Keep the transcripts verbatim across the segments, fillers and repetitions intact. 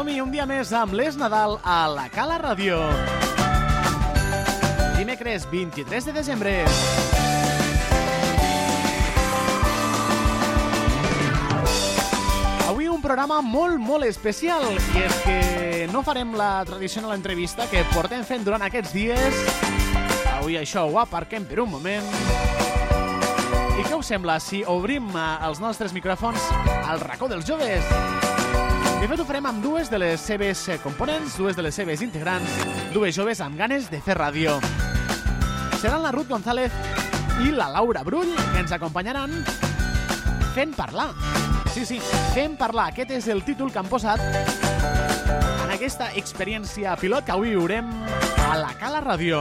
Som-hi un dia més amb l'Es Nadal a la Cala Ràdio. Dimecres vint-i-tres de desembre. Avui un programa molt, molt especial, i és que no farem la tradicional entrevista que portem fent durant aquests dies. Avui això ho aparquem per un moment. I què us sembla si obrim els nostres micròfons al racó dels joves? De fet, ho farem amb dues de les seves components, dues de les seves integrants, dues joves amb ganes de fer ràdio. Seran la Ruth González i la Laura Brull, que ens acompanyaran fent parlar. Sí, sí, fent parlar. Aquest és el títol que han posat en aquesta experiència pilot que avui viurem a la Cala Ràdio.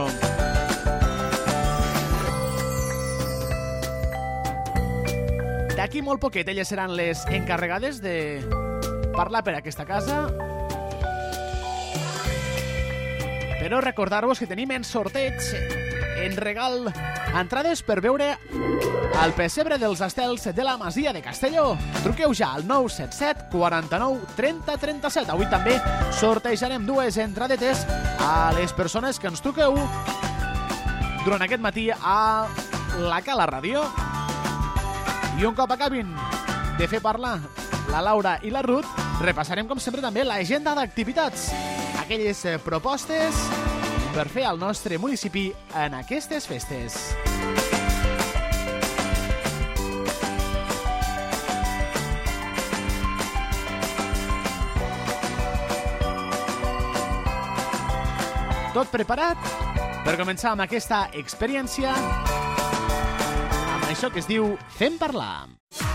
D'aquí molt poquet, elles seran les encarregades de parlar per aquesta casa. Però recordar-vos que tenim en sorteig, en regal, entrades per veure al pessebre dels estels de la Masia de Castelló. Truqueu ja al nou set set quaranta-nou trenta trenta-set. Avui també sortejarem dues entradetes a les persones que ens truqueu durant aquest matí a la Cala Ràdio. I un cop acabin de fer parlar la Laura i la Ruth, repassarem com sempre també l'agenda d'activitats, aquelles propostes per fer al nostre municipi en aquestes festes. Tot preparat per començar amb aquesta experiència, amb això que es diu Fem Parlar.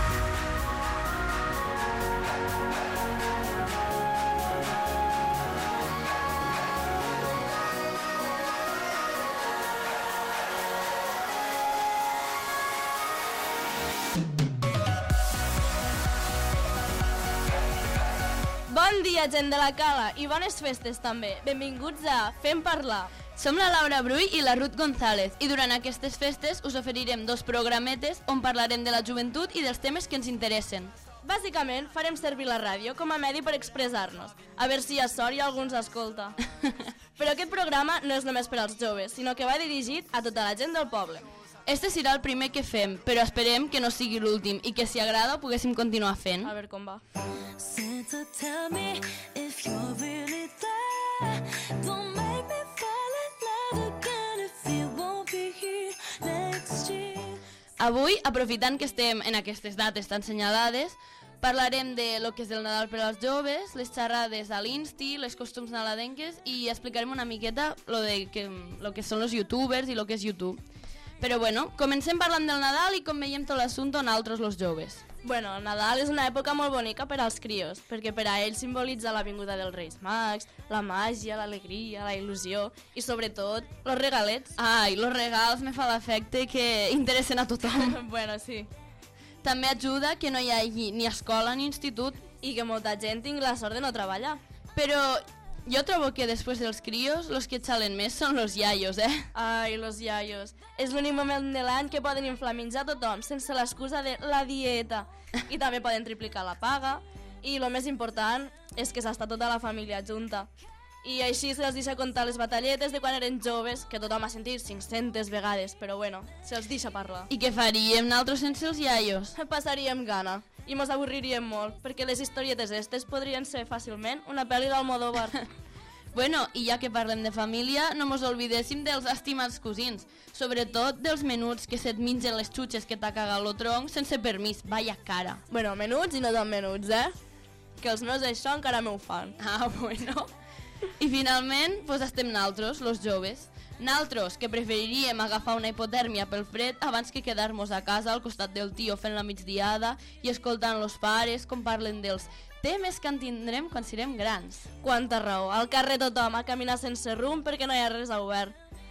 Bon dia, gent de la Cala, i bones festes també. Benvinguts a Fem Parlar. Som la Laura Brull i la Ruth González, i durant aquestes festes us oferirem dos programetes on parlarem de la joventut i dels temes que ens interessen. Bàsicament, farem servir la ràdio com a medi per expressar-nos, a veure si hi ha sort i algú ens escolta. Però aquest programa no és només per als joves, sinó que va dirigit a tota la gent del poble. Este serà el primer que fem, però esperem que no sigui l'últim i que, si agrada, ho poguéssim continuar fent. A veure com va. Santa, tell me if you're really there. Don't make me fall in love again if you won't be here next year. Avui, aprofitant que estem en aquestes dates tan senyalades, parlarem de lo que és el Nadal per als joves, les xerrades a l'Insti, les costums nadalenques, i explicarem una miqueta lo, de que, lo que són els youtubers i lo que és YouTube. Però bueno, comencem parlant del Nadal i com veiem tot l'assumpte nosaltres, los joves. Bueno, el Nadal és una època molt bonica per als crios, perquè per a ells simbolitza la vinguda dels Reis Mags, la màgia, l'alegria, la il·lusió i, sobretot, los regalets. Ai, los regals me fa l'efecte que interessen a tothom. Bueno, sí. També ajuda que no hi hagi ni escola ni institut i que molta gent tingui la sort de no treballar. Però jo trobo que després dels crios, los que xalen més són los iaios, eh? Ai, los iaios. És l'únic moment de l'any que poden inflamenjar tothom sense l'excusa de la dieta. I també poden triplicar la paga. I el més important és que s'està tota la família junta. I així se'ls deixa contar les batalletes de quan eren joves, que tothom ha sentit cinc-centes vegades, però bueno, se'ls deixa parlar. I què faríem nosaltres sense els iaios? Passaríem gana. I mos avorriríem molt, perquè les historietes estes podrien ser fàcilment una pel·li d'Almodóvar. Bueno, i ja que parlem de família, no mos oblidéssim dels estimats cosins, sobretot dels menuts que se't mengen les xutxes que t'ha cagat lo tronc sense permís, vaya cara. Bueno, menuts i no tan menuts, eh? Que els meus això encara m'ho fan. Ah, bueno. I finalment, pues estem naltros, los joves. Naltros, que preferiríem agafar una hipotèrmia pel fred abans que quedar-nos a casa al costat del tio fent la migdiada i escoltant los pares com parlen dels temes que en tindrem quan serem grans. Quanta raó, al carrer tothom a caminar sense rumb perquè no hi ha res a obert.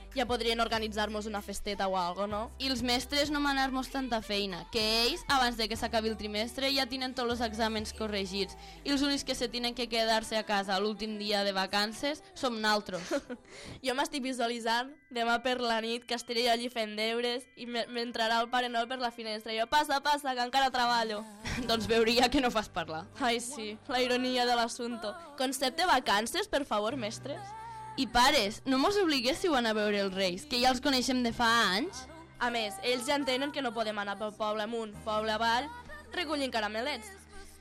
ja podrien organitzar-nos una festeta o algo, no? I els mestres no manar-nos tanta feina, que ells, abans de que s'acabi el trimestre, ja tenen tots els exàmens corregits. I els únics que se tenen que quedar-se a casa l'últim dia de vacances som naltros. Jo m'estic visualitzant demà per la nit que estaré jo allí fent deures i m'entrarà el Pare Noel per la finestra. I jo, passa, passa, que encara treballo. Doncs veuria que no fas parlar. Ai, sí, la ironia de l'assumpte. Concepte vacances, per favor, mestres? I pares, no mos obliguéssiu a anar a veure els Reis, que ja els coneixem de fa anys. A més, ells ja entenen que no podem anar pel poble amunt, poble avall, recollint caramelets.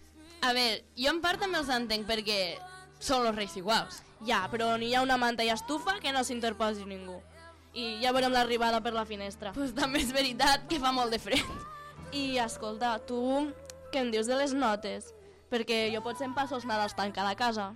A veure, jo en part també els entenc perquè són els Reis iguals. Ja, però on hi ha una manta i estufa que no s'interposi ningú. I ja veurem l'arribada per la finestra. Pues també és veritat que fa molt de fred. I escolta, tu què em dius de les notes? Perquè jo potser em passo els Nadals tancada a casa.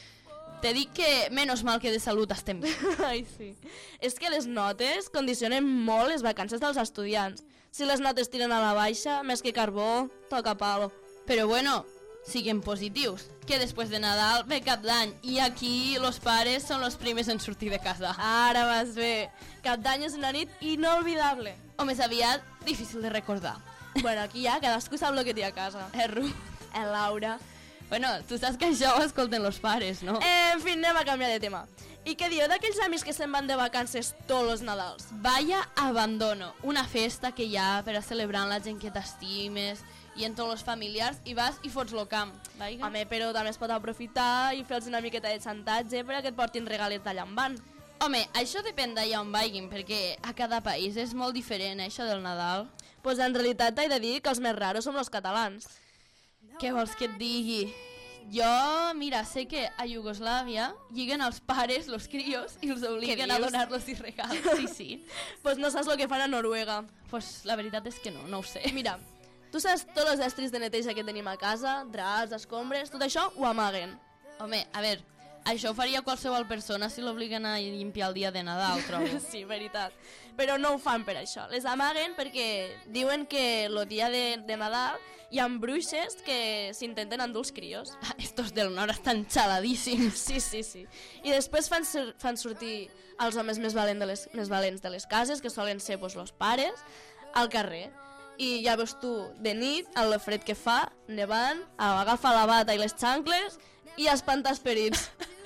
Te dic que menys mal que de salut estem bé. Ai, sí. És que les notes condicionen molt les vacances dels estudiants. Si les notes tiren a la baixa, més que carbó, toca palo. Però bueno, siguem positius, que després de Nadal ve Cap d'Any i aquí los pares són los primers en sortir de casa. Ara vas bé. Cap d'Any és una nit inolvidable. O més aviat, difícil de recordar. Bueno, aquí ja cadascú sap el que té a casa. Eh, Ru? Eh, Laura. Bueno, tu saps que això ho escolten los pares, no? Eh, en fi, anem a canviar de tema. I què dieu d'aquells amics que se'n van de vacances tots els Nadals? Vaya abandono. Una festa que hi ha per a celebrar amb la gent que t'estimes i en tots els familiars i vas i fots lo camp. Vaiga. Home, però també es pot aprofitar i fer-los una miqueta de xantatge per a que et portin regalets d'allà on van. Home, això depèn d'allà on vagin, perquè a cada país és molt diferent, això del Nadal. Pues en realitat t'he de dir que els més raros som els catalans. Què vols que et digui? Jo, mira, sé que a Iugoslàvia lliguen els pares, los crios, i els obliguen a dius? donar-los i regals. Sí, sí. Pues no saps el que fan a Noruega. Pues la veritat és que no, no ho sé. Mira, tu saps tots els estris de neteja que tenim a casa, draps, escombres, tot això ho amaguen. Home, a veure, això ho faria qualsevol persona si l'obliguen a limpiar el dia de Nadal, trobo. Sí, veritat. Però no ho fan per això. Les amaguen perquè diuen que el dia de, de Nadal hi ha bruixes que s'intenten endur els crios. Ah, estos del nord estan xaladíssims. Sí, sí, sí. I després fan, sur fan sortir els homes més, valent de les, més valents de les cases, que solen ser pues, los pares, al carrer. I ja veus tu, de nit, amb el fred que fa, nevant, agafa la bata i les xancles i espanta esperits.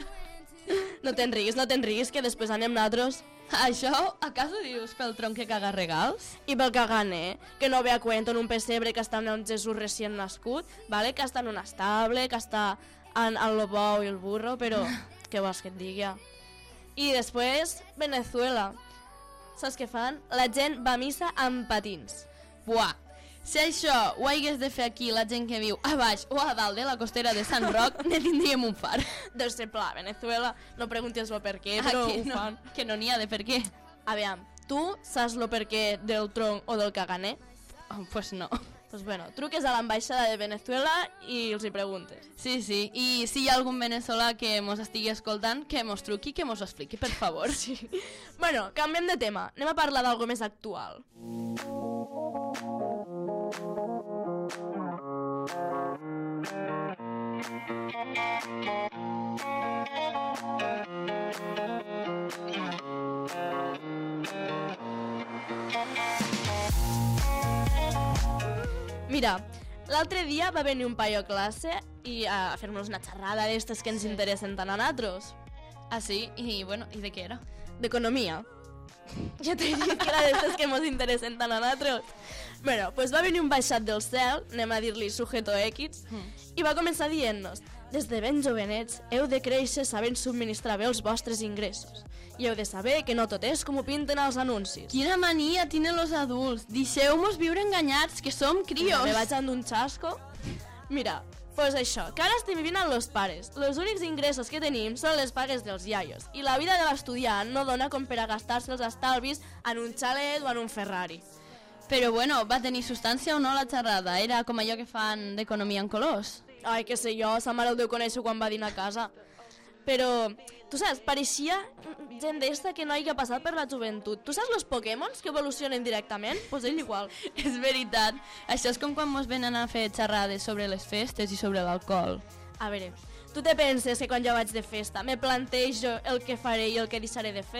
No te'n riguis, no te'n riguis, que després anem nosaltres. Això, acaso dius pel tronc que caga regals? I pel caganer, que no ve a cuento en un pessebre que està en un Jesús recient nascut, vale? Que està en un estable, que està en, en el bou i el burro, però què vols que et digui? I després, Venezuela. Saps què fan? La gent va a missa amb patins. Buah, si això ho hagués de fer aquí la gent que viu a baix o a dalt de la costera de Sant Roc, ne tindríem un far. Deu ser pla, Venezuela, no preguntes lo per què, Ah, però que ho no, fan. que no n'hi ha de per què. Aviam, tu saps lo per què del tronc o del caganer? Oh, pues no. Pues bueno, truques a l'ambaixada de Venezuela i els hi preguntes. Sí, sí, i si hi ha algun veneçolà que mos estigui escoltant, que mos truqui, que mos ho expliqui, per favor. Sí. Bueno, canviem de tema. Anem a parlar d'algo més actual. Mira, l'altre dia va venir un paio a classe i a fer-nos una xerrada d'estes que ens Sí. interessen tant a nosaltres. Ah, sí? I, bueno, i de què era? D'economia. Ja t'he dit que era d'estes que ens interessen tant a nosaltres. Bueno, pues va venir un baixat del cel, anem a dir-li sujeto X, Mm. i va començar dient-nos: des de ben jovenets heu de créixer sabent subministrar bé els vostres ingressos. I heu de saber que no tot és com ho pinten als anuncis. Quina mania tenen los adults. Deixeu-mos viure enganyats, que som crios. Me vaig amb un xasco. Mira, pues això, que ara estem vivint amb los pares. Els únics ingressos que tenim són les pagues dels iaios. I la vida de l'estudiant no dona com per a gastar-se els estalvis en un xalet o en un Ferrari. Però bueno, va tenir substància o no la xerrada? Era com allò que fan d'economia en colors? Ai, que sé jo, sa mare el deu conèixer quan va dinar a casa. Però, tu saps, pareixia gent d'esta que no hagi passat per la joventut. Tu saps los Pokémons que evolucionen directament? Pues ell igual. És veritat. Això és com quan mos venen a fer xerrades sobre les festes i sobre l'alcohol. A veure, tu te penses que quan jo vaig de festa me plantejo el que faré i el que deixaré de fer?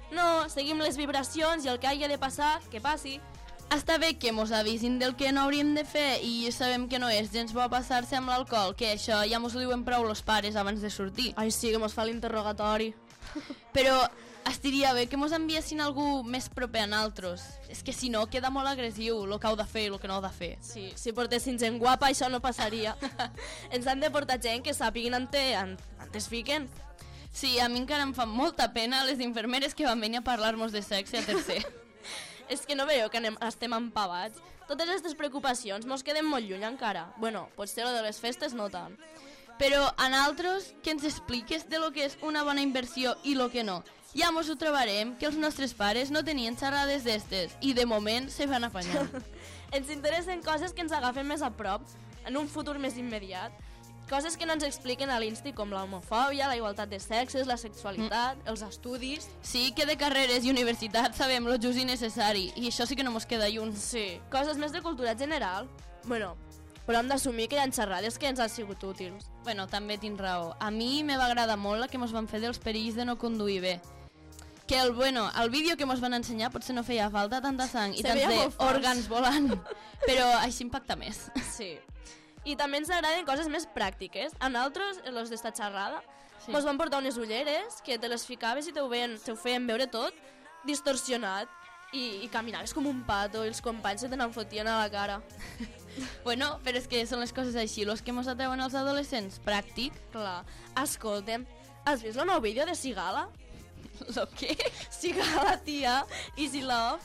No, seguim les vibracions i el que hagi de passar, que passi. Està bé que mos avisin del que no hauríem de fer i sabem que no és gens bo passar-se amb l'alcohol, que això ja mos ho diuen prou los pares abans de sortir. Ai, sí, que mos fa l'interrogatori. Però estaria bé que mos enviessin algú més proper a nosaltres. És que si no queda molt agressiu el que heu de fer i el que no heu de fer. Sí, si portessin gent guapa això no passaria. Ens han de portar gent que sàpiguin on te, on, on es fiquen. Sí, a mi encara em fan molta pena les infermeres que van venir a parlar-nos de sexe a tercer. És que no veieu que anem, estem empavats? Totes aquestes preocupacions mos queden molt lluny encara. Bueno, potser lo de les festes no tant. Però a nosaltres que ens expliques de lo que és una bona inversió i lo que no. Ja mos ho trobarem que els nostres pares no tenien xerrades d'estes i de moment se van afanyant. Ens interessen coses que ens agafen més a prop, en un futur més immediat. Coses que no ens expliquen a l'Insti com l'homofòbia, la igualtat de sexes, la sexualitat, mm. els estudis... Sí, que de carreres i universitats sabem lo just i necessari, i això sí que no mos queda lluny. Sí, coses més de cultura general. Bueno, però hem d'assumir que hi ha xerrades que ens han sigut útils. Bueno, també tens raó. A mi me va agradar molt la que mos van fer dels perills de no conduir bé. Que el, bueno, el vídeo que mos van ensenyar potser no feia falta tanta sang i tants òrgans volant, però així impacta més. Sí. I també ens agraden coses més pràctiques. A nosaltres, els d'esta xerrada, sí. Mos van portar unes ulleres que te les ficaves i te ho, veien, te ho feien veure tot distorsionat i, i caminaves com un pato i els companys se te n'enfotien a la cara. Bueno, però és que són les coses així, los que mos atreuen els adolescents. Pràctic. Clar. Escolta'm, has vist el nou vídeo de Sigala? Lo què? Sigala, tia, Easy Love.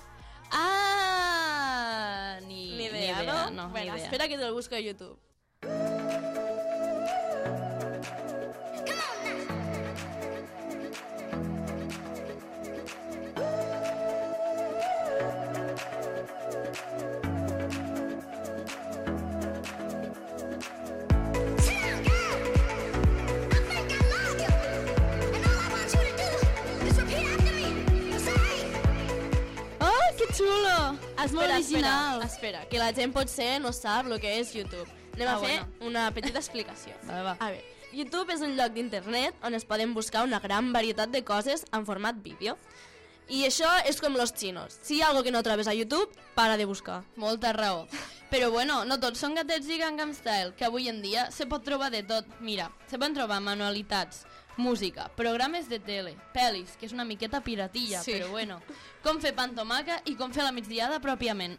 Ah, ni, ni idea, ni idea no? no bueno, ni idea. Espera que te lo busco a YouTube. Xulo! És molt Espera, original. espera, espera, que la gent potser no sap el que és YouTube. Anem Ah, a fer bueno. una petita explicació. Vale, va. A veure, YouTube és un lloc d'internet on es poden buscar una gran varietat de coses en format vídeo. I això és com los chinos. Si hi ha algo que no trobes a YouTube, para de buscar. Molta raó. Però bueno, no tots són gatets i Gangnam Style, que avui en dia se pot trobar de tot. Mira, se poden trobar manualitats, música, programes de tele, pel·lis, que és una miqueta piratilla, Sí. però bueno, com fer pa amb tomaca i com fer la migdiada pròpiament.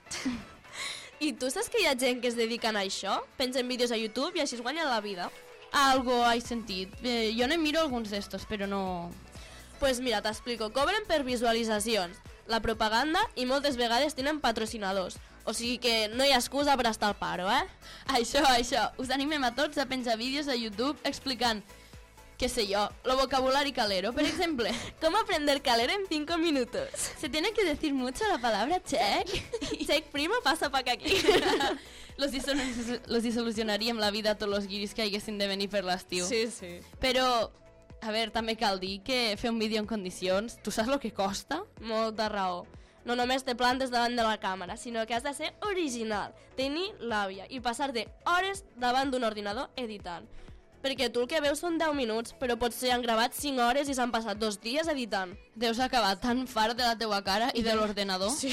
I tu saps que hi ha gent que es dediquen a això? Pengen vídeos a YouTube i així es guanyen la vida. Algo he sentit. Eh, jo ne miro alguns d'estos, però no... Pues mira, t'explico. Cobren per visualitzacions, la propaganda i moltes vegades tenen patrocinadors. O sigui que no hi ha excusa per estar al paro, eh? Això, això. Us animem a tots a penjar vídeos a YouTube explicant, qué sé yo, lo vocabulari calero, por ejemplo. ¿Cómo aprender calero en cinco minutos? Se tiene que decir mucho la palabra check. Check primo, pasa pa' aquí. los, disolu los disolucionaríem la vida a tots els guiris que haguessin de venir per l'estiu. Sí, sí. Però, a veure, també cal dir que fer un vídeo en condicions, tu saps el que costa? Molta raó. No només te plantes davant de la càmera, sinó que has de ser original, tenir l'àvia i passar-te hores davant d'un ordinador editant. Perquè tu el que veus són deu minuts, però potser han gravat cinc hores i s'han passat dos dies editant. Deus acabar tan fart de la teua cara i de l'ordenador. Sí.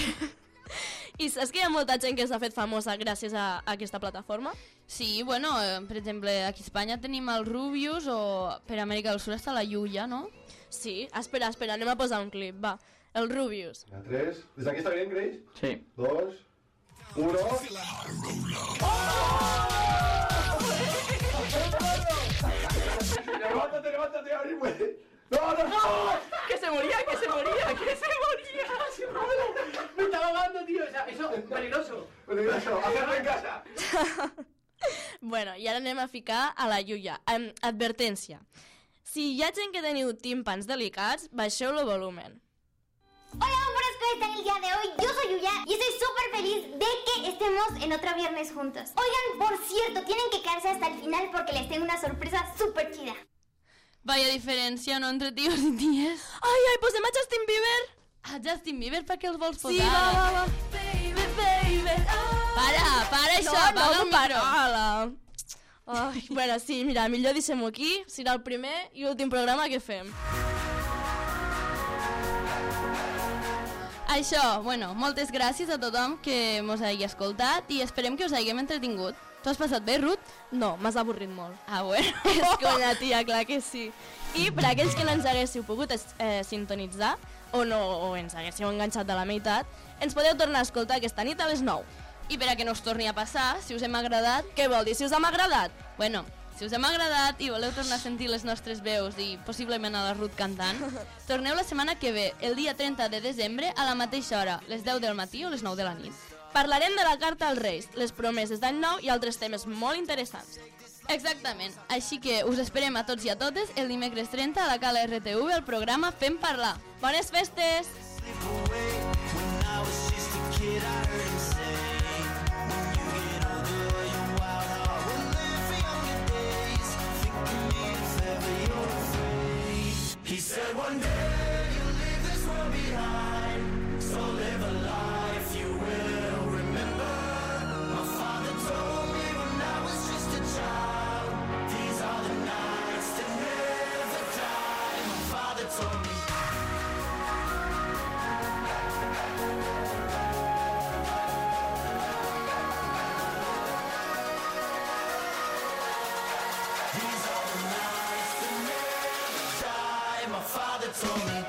I saps que hi ha molta gent que s'ha fet famosa gràcies a, a aquesta plataforma? Sí, bueno, eh, per exemple, aquí a Espanya tenim el Rubius o per Amèrica del Sur està la Yuya, no? Sí, espera, espera, anem a posar un clip, va. El Rubius. A tres. ¿Desde aquí está bien, Grace? Sí. Dos. Uno. ¡Levántate, levántate, Ari, güey! ¡No, no, no! ¡Que se moría, que se moría, que se moría! Me estaba ahogando, tío. O sea, eso es peligroso. Peligroso, hacerlo en casa. Bueno, i ara anem a ficar a la Yuya. Um, advertència. Si hi ha gent que teniu tímpans delicats, baixeu el volumen. Hola, hombres, ¿cómo están el día de hoy? Yo soy Yuya y estoy súper feliz de que estemos en otro viernes juntos. Oigan, por cierto, tienen que quedarse hasta el final porque les tengo una sorpresa súper chida. Vaya diferència, no?, entre tios i ties. Ai, ai, posem a Justin Bieber! A Justin Bieber, per què els vols posar? Sí, va, va, va. Baby, baby, oh. Para, para això, No, apaga no, el para. micro. Hola. Ai, bueno, sí, mira, millor deixem-ho aquí. Serà el primer i últim programa que fem. Això, bueno, moltes gràcies a tothom que mos hagi escoltat i esperem que us haguem entretingut. Tu has passat bé, Ruth? No, m'has avorrit molt. Ah, bueno. És conya, tia, clar que sí. I per aquells que no ens haguéssiu pogut eh, sintonitzar o, no, o ens haguéssiu enganxat a la meitat, ens podeu tornar a escoltar aquesta nit a les nou. I per a que no us torni a passar, si us hem agradat... Què vol dir, si us hem agradat? Bueno, si us hem agradat i voleu tornar a sentir les nostres veus i possiblement a la Ruth cantant, torneu la setmana que ve, el dia trenta de desembre, a la mateixa hora, les deu del matí o les nou de la nit. Parlarem de la carta als Reis, les promeses d'any nou i altres temes molt interessants. Exactament, així que us esperem a tots i a totes el dimecres trenta a la Cala R T V al programa Fem Parlar. Bones festes! He said one day you'll leave this world behind, so live a life you will remember. My father told me when I was just a child, these are the nights that never die. My father told me. These are the nights that never die. My father told me.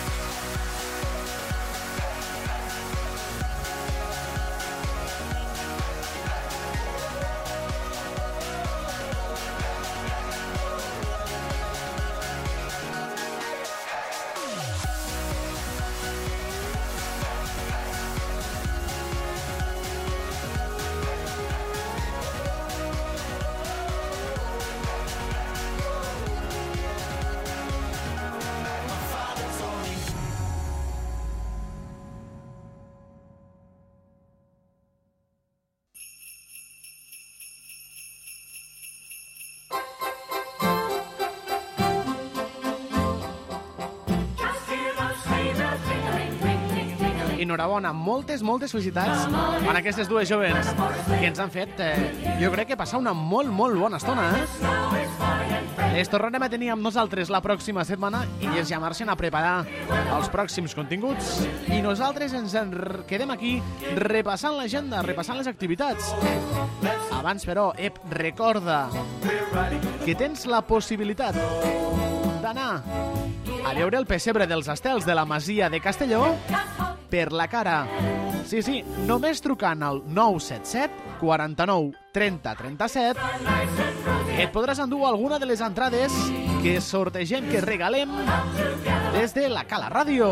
Enhorabona, moltes, moltes felicitats a aquestes dues jovens que ens han fet, eh, jo crec que passar una molt, molt bona estona, eh? Les tornarem a tenir amb nosaltres la pròxima setmana i ells ja marxen a preparar els pròxims continguts i nosaltres ens en quedem aquí repassant l'agenda, repassant les activitats. Abans, però, ep, recorda que tens la possibilitat d'anar a veure el pessebre dels estels de la Masia de Castelló per la cara. Sí, sí, només trucant al nou set set, quaranta-nou, trenta, trenta-set et podràs endur alguna de les entrades que sortegem, que regalem des de la Cala Ràdio.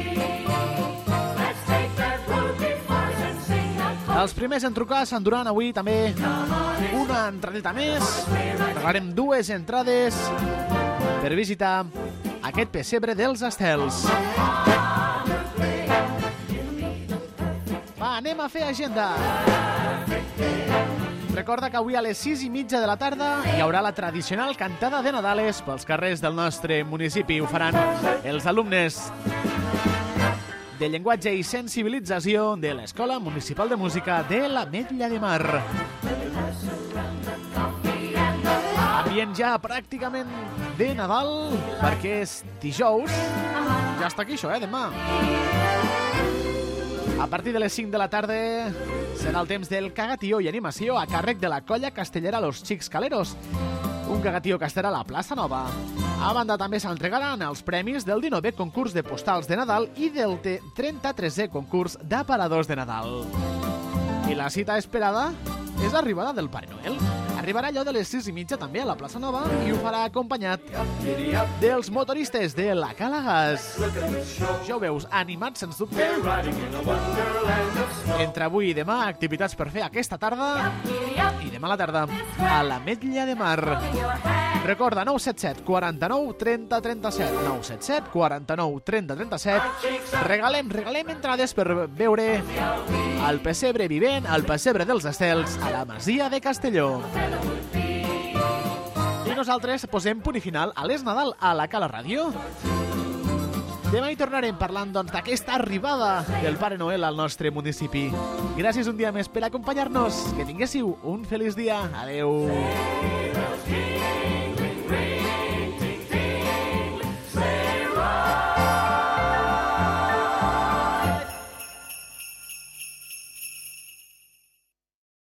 Els primers en trucar s'enduran avui també una entradeta més. Regalarem dues entrades per visitar aquest pessebre dels estels. Va, anem a fer agenda. Recorda que avui a les sis i mitja de la tarda hi haurà la tradicional cantada de Nadales pels carrers del nostre municipi. Ho faran els alumnes de Llenguatge i Sensibilització de l'Escola Municipal de Música de l'Ametlla de Mar. Ambient ja pràcticament de Nadal, perquè és dijous. Ja està aquí això, eh, demà. A partir de les cinc de la tarda serà el temps del cagatió i animació a càrrec de la colla castellera Los Xics Caleros. Un cagatió que estarà a la plaça Nova. A banda també s'entregaran els premis del dinovè concurs de postals de Nadal i del trenta-tresè concurs d'aparadors de Nadal. I la cita esperada és l'arribada del Pare Noel. Arribarà allò de les sis i mitja també a la plaça Nova i ho farà acompanyat dels motoristes de la Cala Gas. Ja ho veus, animat sens dubte. Entre avui i demà, activitats per fer aquesta tarda i demà a la tarda a l'Ametlla de Mar. Recorda, nou set set, quaranta-nou, trenta, trenta-set. nou set set, quaranta-nou, trenta, trenta-set. Regalem, regalem entrades per veure el pessebre vivent, el pessebre dels estels, a la Masia de Castelló. I nosaltres posem punt i final a l'Es Nadal a la Cala Ràdio. Demà hi tornarem parlant doncs, d'aquesta arribada del Pare Noel al nostre municipi. Gràcies un dia més per acompanyar-nos. Que tinguéssiu un feliç dia. Adeu.